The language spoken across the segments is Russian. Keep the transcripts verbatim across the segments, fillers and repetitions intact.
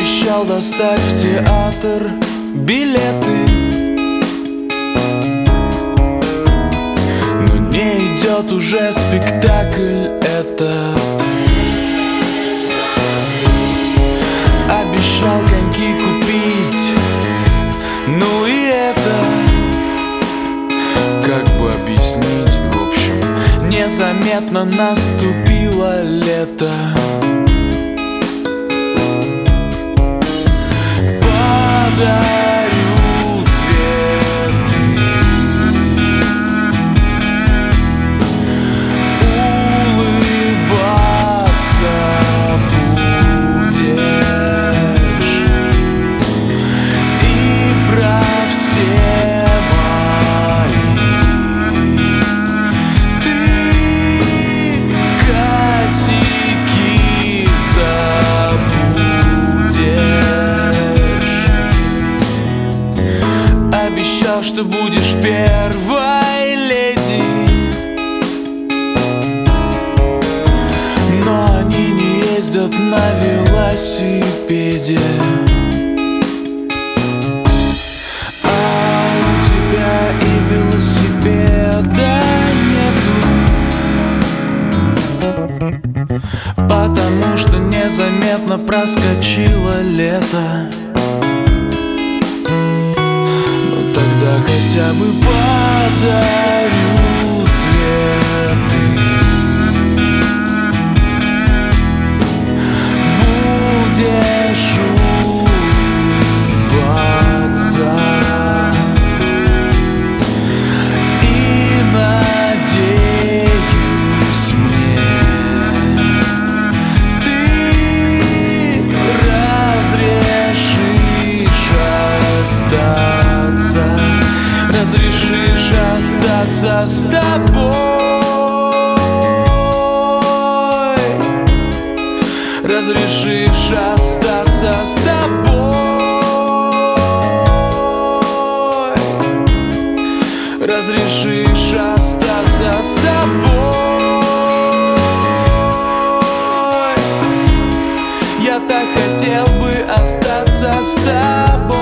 Обещал достать в театр билеты, но не идет уже спектакль этот. Обещал коньки купить, ну и это, как бы объяснить, в общем, незаметно наступило лето. Подарю цветы, улыбаться будешь, и про все мои ты косяки забудешь. Обещал, что будешь первой леди, но они не ездят на велосипеде. А у тебя и велосипеда нету, потому что незаметно проскочило лето. Тогда хотя бы подарю цветы, будешь улыбаться и, надеюсь, мне ты разрешишь остаться. Разрешишь остаться с тобой, разрешишь остаться с тобой, разрешишь остаться с тобой. Я так хотел бы остаться с тобой.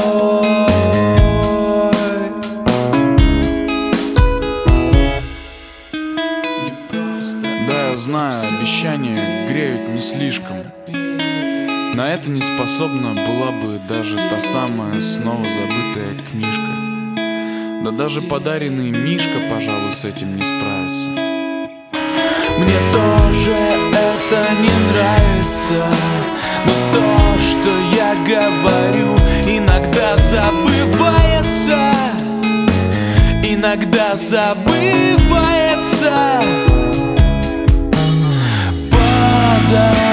Да, я знаю, обещания греют не слишком. На это не способна была бы даже та самая снова забытая книжка. Да даже подаренный Мишка, пожалуй, с этим не справится. Мне тоже это не нравится, но то, что я говорю, иногда забывается. Иногда забывается. Подарю